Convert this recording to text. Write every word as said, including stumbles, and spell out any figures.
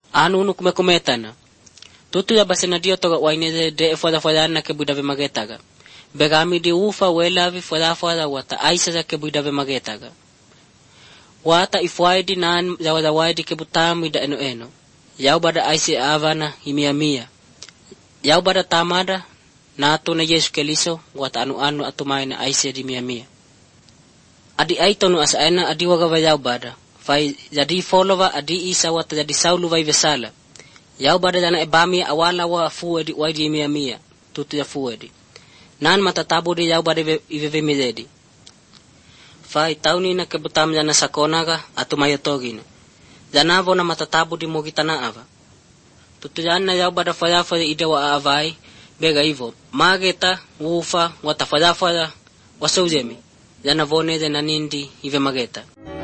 anu unu kumekumetana tutu ya basi na dio toga waine de foda foda na ke buida ve magetaga begami di ufa wela vi foda foda wata aisa za ke buida ve magetaga wata ifwaidi nan zawa zawaidi ke butamu ida eno eno yau bada aisi avana himia mia yau bada tamada na atu na Yesu Keliso wata anu anu atumai na aisi di mia mia adi aitonu asa ena adi waga yau bada fai jadi follower adi isa wata jadi saulu vai vesala yau bada dana ebami awala wa fuedi waidi mia mia tutu ya fuedi nan matatabu di yau bada ive midedi fai tauni na kebutam jana sakonaga atumai togina jana vona matatabu di mogitana ava tutu jana yau bada faya faya ide wa avai bega ivo mageta ufa wata faya faya wasaujemi jana vone jana nindi ive mageta